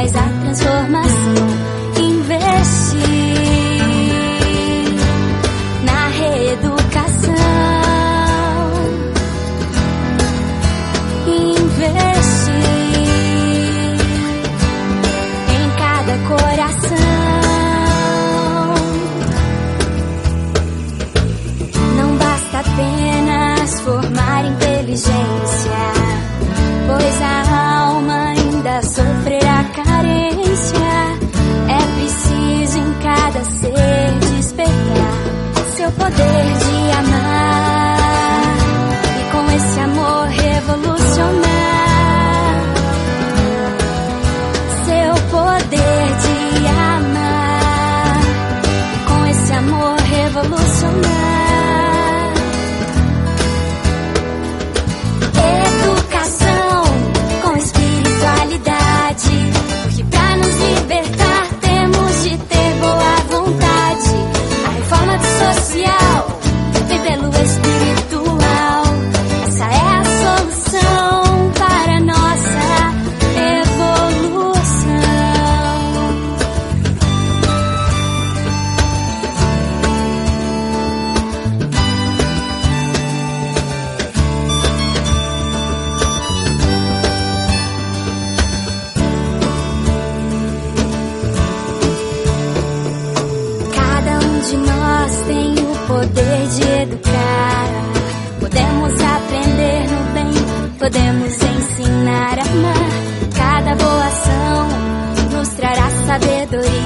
faz a transformação. Investir na reeducação. Investir em cada coração. Não basta apenas formar inteligência, pois a alma ainda sofrerá carência. É preciso em cada ser despertar seu poder de amar e com esse amor revolucionar. Seu poder de amar e com esse amor revolucionar. Educação com espiritualidade, porque pra nos libertar temos de ter boa vontade. A reforma social vem pelo espiritual. Essa é a solução para a nossa evolução. Cada um de nós tem o poder de educar. Podemos aprender no bem, podemos ensinar a amar. Cada boa ação nos trará sabedoria.